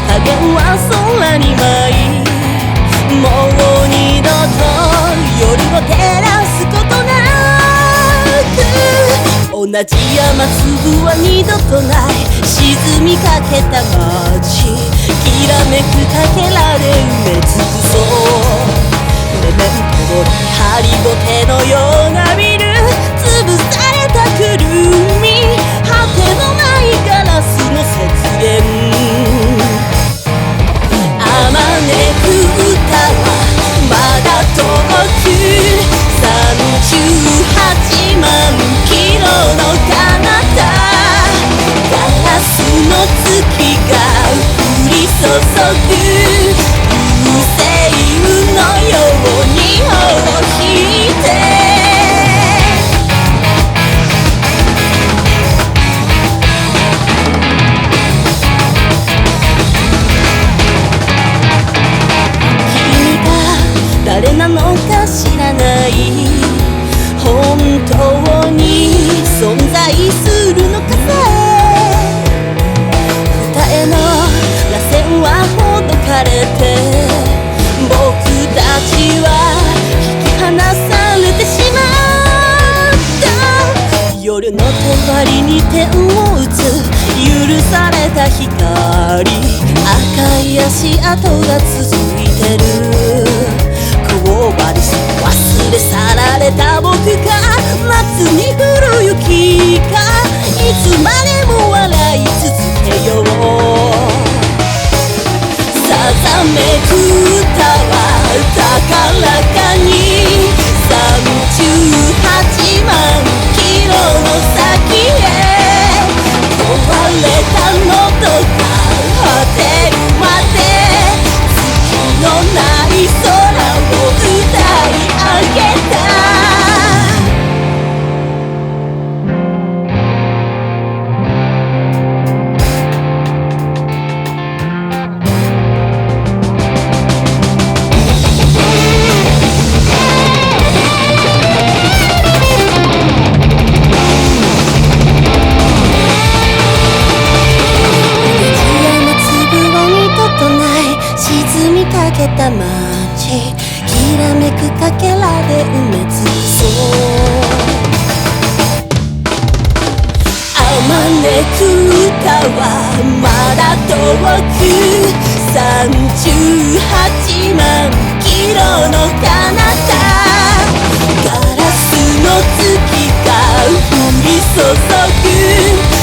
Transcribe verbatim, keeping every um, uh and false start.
影は空に舞い、もう二度と夜を照らすことなく、同じ雨粒は二度とない。沈みかけた街、きらめくかけらで埋め尽くそう。メメントのハリボテのようなビル、潰されたくるみ、果てのないガラスの雪原。あまねく歌はまだ遠く、さんじゅうはちまんキロの彼方、ガラスの月が降り注ぐ、流星雨のように尾を引いて、誰なのか知らない、本当に存在するのかさえ、二重の螺旋はほどかれて、僕たちは引き離されてしまった。夜の帳に点を打つ許された光、赤い足跡が続いてる。こばりし忘れ去られた僕か、夏に降る雪か、いつまでも笑い続けよう。さざめく歌は高らかに、さんじゅうはちまんキロの先へ、壊れた喉が果てるまで、月のない空を歌い上げた。沈みかけた街、きらめくかけらで埋め尽くそう。あまねく歌はまだ遠く、さんじゅうはちまんキロの彼方、ガラスの月が降り注ぐ、